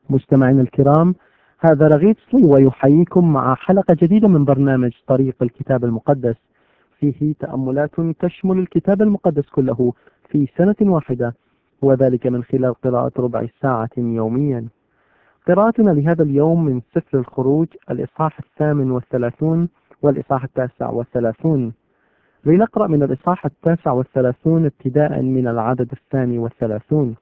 مستمعينا الكرام، هذا رغيد صلي ويحييكم مع حلقة جديدة من برنامج طريق الكتاب المقدس، فيه تأملات تشمل الكتاب المقدس كله في سنة واحدة، وذلك من خلال قراءة ربع ساعة يوميا. قراءتنا لهذا اليوم من سفر الخروج الإصحاح 38 والإصحاح 39. لنقرأ من الإصحاح 39 ابتداء من العدد 32.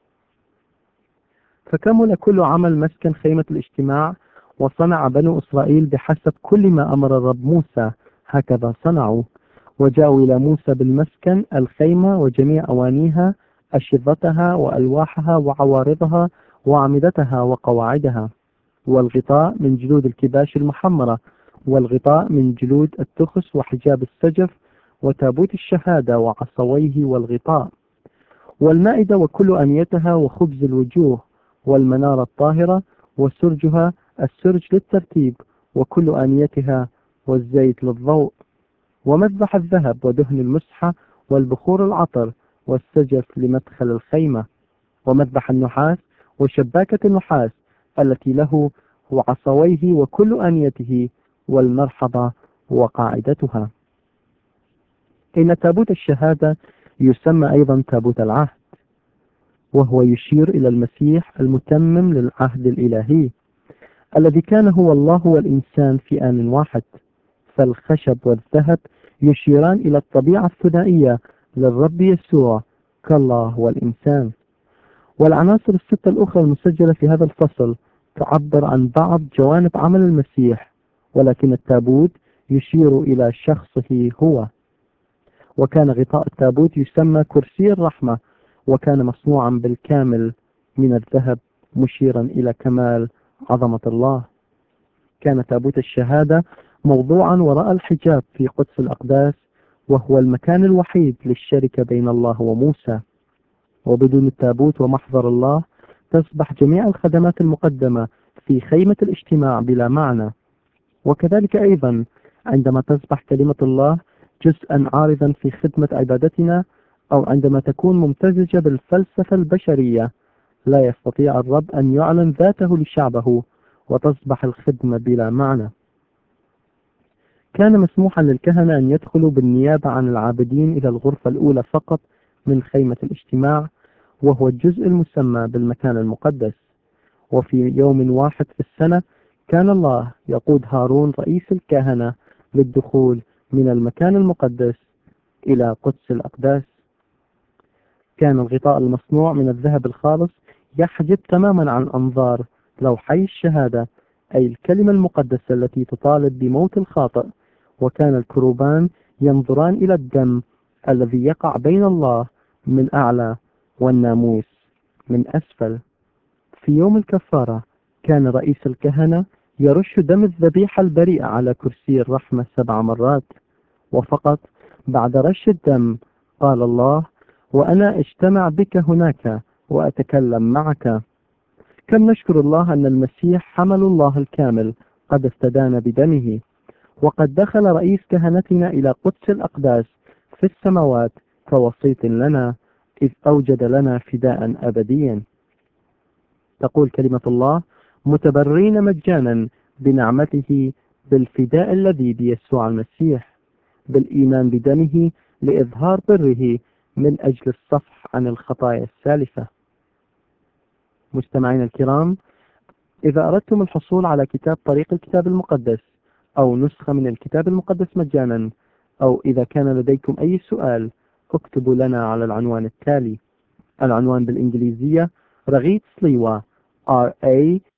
فكمل كل عمل مسكن خيمة الاجتماع، وصنع بنو إسرائيل بحسب كل ما أمر الرب موسى، هكذا صنعوا. وجاءوا إلى موسى بالمسكن الخيمة وجميع أوانيها، أشرتها وألواحها وعوارضها وأعمدتها وقواعدها، والغطاء من جلود الكباش المحمرة، والغطاء من جلود التخس وحجاب السجف، وتابوت الشهادة وعصويه والغطاء، والمائدة وكل أنيتها، وخبز الوجوه، والمنارة الطاهرة وسرجها، السرج للترتيب وكل آنيتها، والزيت للضوء، ومذبح الذهب ودهن المسحة والبخور العطر والسجف لمدخل الخيمة، ومذبح النحاس وشباكة النحاس التي له وعصويه وكل آنيته، والمرحضة وقاعدتها. إن تابوت الشهادة يسمى أيضا تابوت العهد، وهو يشير إلى المسيح المتمم للعهد الإلهي الذي كان هو الله والإنسان في آن واحد. فالخشب والذهب يشيران إلى الطبيعة الثنائية للرب يسوع كالله والإنسان. والعناصر الستة الأخرى المسجلة في هذا الفصل تعبر عن بعض جوانب عمل المسيح، ولكن التابوت يشير إلى شخصه هو. وكان غطاء التابوت يسمى كرسي الرحمة، وكان مصنوعا بالكامل من الذهب، مشيرا إلى كمال عظمة الله. كان تابوت الشهادة موضوعا وراء الحجاب في قدس الأقداس، وهو المكان الوحيد للشركة بين الله وموسى. وبدون التابوت ومحضر الله تصبح جميع الخدمات المقدمة في خيمة الاجتماع بلا معنى. وكذلك أيضا عندما تصبح كلمة الله جزءا عارضا في خدمة عبادتنا، أو عندما تكون ممتزجة بالفلسفة البشرية، لا يستطيع الرب أن يعلن ذاته لشعبه، وتصبح الخدمة بلا معنى. كان مسموحا للكهنة أن يدخلوا بالنيابة عن العابدين إلى الغرفة الأولى فقط من خيمة الاجتماع، وهو الجزء المسمى بالمكان المقدس. وفي يوم واحد في السنة كان الله يقود هارون رئيس الكهنة للدخول من المكان المقدس إلى قدس الأقداس. كان الغطاء المصنوع من الذهب الخالص يحجب تماما عن أنظار لوحي الشهادة، أي الكلمة المقدسة التي تطالب بموت الخاطئ. وكان الكروبان ينظران إلى الدم الذي يقع بين الله من أعلى والناموس من أسفل. في يوم الكفارة كان رئيس الكهنة يرش دم الذبيحة البريئة على كرسي الرحمة 7 مرات، وفقط بعد رش الدم قال الله: وأنا اجتمع بك هناك وأتكلم معك. كم نشكر الله أن المسيح حمل الله الكامل قد استدان بدمه، وقد دخل رئيس كهنتنا إلى قدس الأقداس في السماوات كوسيط لنا، إذ أوجد لنا فداء أبديا. تقول كلمة الله: متبرين مجانا بنعمته بالفداء الذي بيسوع المسيح، بالإيمان بدمه لإظهار بره من أجل الصفح عن الخطايا السالفة. مستمعين الكرام، إذا أردتم الحصول على كتاب طريق الكتاب المقدس أو نسخة من الكتاب المقدس مجانا، أو إذا كان لديكم أي سؤال، اكتبوا لنا على العنوان التالي. العنوان بالإنجليزية: رغيد سليوة، R.A.